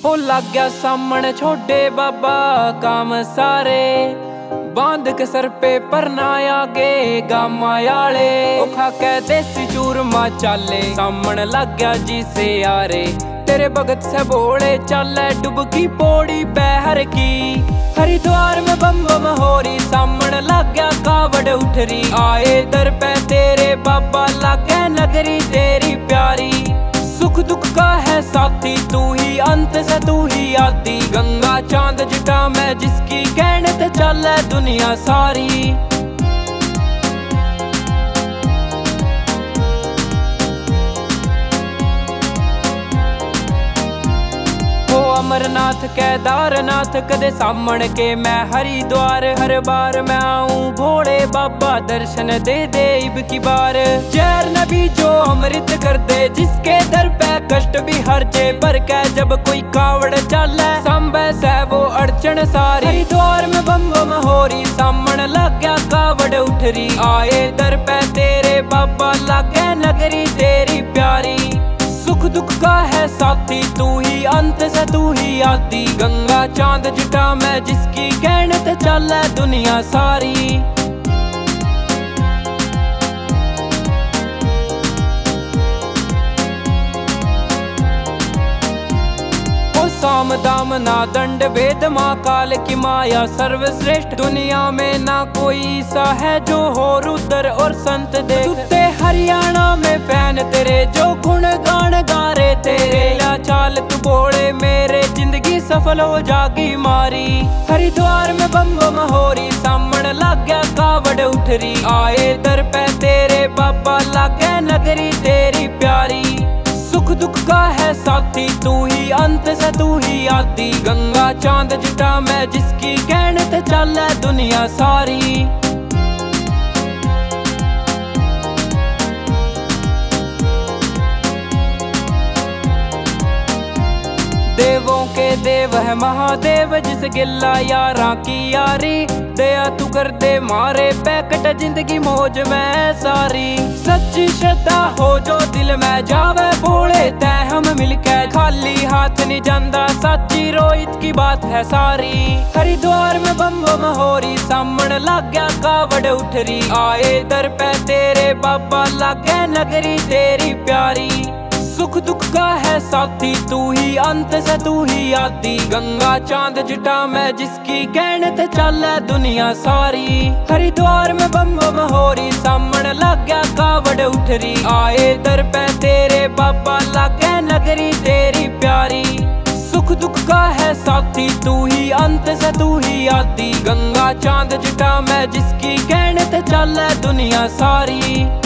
हो लग गया सामने छोटे बाबा काम सारे, बांध के सर पे परना आगे गामा याले, खा के देसी चूरमा चाले सामने लग गया जी से यारे। तेरे भगत से बोले चले डुबकी पौड़ी बहर की, हरिद्वार में बम बम हो रही सामने लग गया कावड़ उठ रही। आए दर पे तेरे बाबा लागे नगरी तेरी प्यारी, सुख दुख का है साथी तू ही अंत से तू ही आदि। गंगा चांद जटा में जिसकी कहने ते चले दुनिया सारी। अमरनाथ केदारनाथ कदे सामने के मैं हरिद्वार, हर बार मैं आऊं भोले बाबा दर्शन दे दे इब की बार। जहर नबी जो अमृत कर दे जिसके दर पे कष्ट भी हर जे, पर के जब कोई कावड़ चले संभे से वो अड़चन सारी। हरिद्वार में बम बम हो रही सामने लग गया कावड़ उठ रही। आए दर पे तेरे बाबा लागे नगरी तेरी प्यारी, सुख दुख का है साथी तू ही अंत से तू ही आदि। गंगा चांद जटा में जिसकी कहने ते चले दुनिया सारी। साम दाम ना दंड भेद माँ काल की माया सर्वश्रेष्ठ, दुनिया में ना कोई सा है जो हो रुद्र और संत देख। सुते हरियाणा में फैन तेरे जो गुण गान गा रहे तेरे, ला चाल तू बोले मेरे जिंदगी सफल हो जागी मारी। हरिद्वार में बम बम हो रही सामने लग गया कावड़ उठ रही। आए दर पे तेरे बाबा लागे नगरी तेरी प्यारी, सुख दुख का है साथी तू ही अंत से तू ही आदि। गंगा चांद जटा में जिसकी कहने ते चले दुनिया सारी। देवों के देव है महादेव जिस गिल्ला यारा की यारी, दया तू कर दे मारे पैकट जिंदगी मौज में सारी। सच्ची श्रद्धा हो जो दिल में जावे भोले तय हम मिलके, खाली हाथ नहीं जांदा सच्ची रोहित की बात है सारी। हरिद्वार में बम बम हो रही सामने लग गया कावड़ उठ रही। आए दर पे तेरे बाबा लागे नगरी तेरी प्यारी, सुख दुख का है साथी तू ही अंत से तू ही आदि। गंगा चांद जटा में जिसकी कहने ते चले दुनिया सारी। हरिद्वार में बम बम हो रही सामने लग गया कावड़ उठ रही। आए दर पे तेरे बाबा लागे नगरी तेरी प्यारी, सुख दुख का है साथी तू ही अंत से तू ही आदि। गंगा चांद जटा में जिसकी कहने ते चले दुनिया सारी।